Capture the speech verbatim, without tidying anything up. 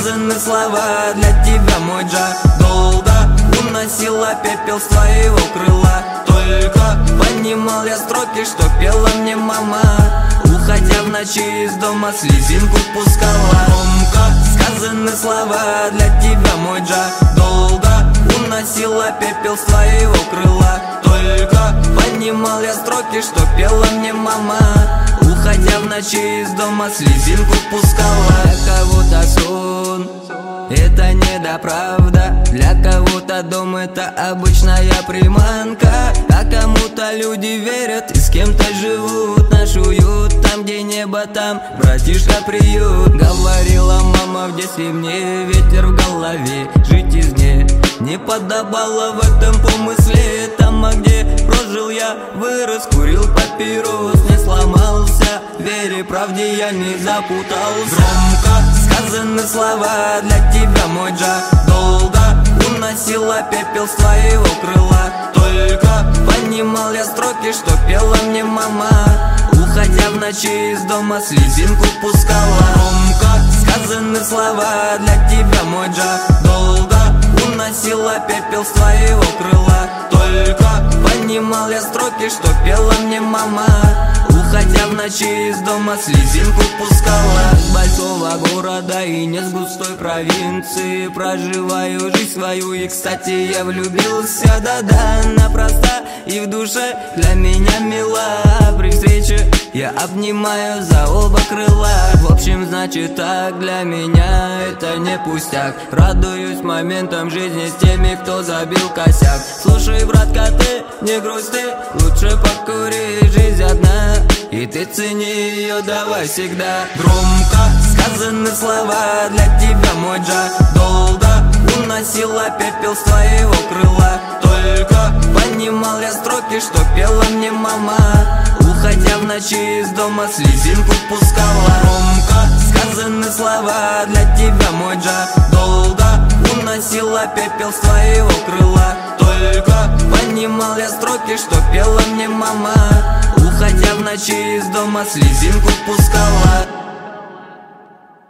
сказаны слова для тебя, мой Джа. Долго уносила пепел с твоего крыла. Только понимал я строки, что пела мне мама, уходя в ночи из дома, слезинку пускала. Громко сказаны слова для тебя, мой Джа. Долго уносила пепел с твоего крыла. Только понимал я строки, что пела мне мама, уходя в ночи из дома, слезинку пускала. Для кого-то сон — это недоправда, для кого-то дом — это обычная приманка, а кому-то люди верят и с кем-то живут. Наш уют там, где небо, там, братишка, приют. Говорила мама в детстве мне, ветер в голове, жить из дней не подобало в этом помысле. Там, а где прожил я, вырос, курил папирос, не сломался, в вере, правде я не запутался. Громко сказаны слова для тебя, мой Джа. Долго уносила пепел с твоего крыла. Только понимал я строки, что пела мне мама, уходя в ночи из дома, слезинку пускала. Громко сказаны слова для тебя, мой Джа. Долго уносила пепел с твоего крыла. Только понимал я строки, что пела мне мама, уходя в ночи из дома, слезинку пускала. С большого города и не с густой провинции проживаю жизнь свою, и, кстати, я влюбился, да-да, напросто и в душе для меня мила. При встрече я обнимаю за оба крыла. В общем, значит так, для меня это не пустяк. Радуюсь моментам жизни с теми, кто забил косяк. Слушай, братка, ты не грусти, лучше покури, жизнь одна, и ты цени ее давай всегда. Громко сказаны слова для тебя, мой Джа. Долго уносила пепел с твоего крыла. Только понимал я строки, что пела мне мама, уходя в ночи из дома, слезинку пускала. Громко сказаны слова для тебя, мой Джа. Долго уносила пепел с твоего крыла. Только понимал я строки, что пела мне мама, уходя в ночи из дома, слезинку пускала.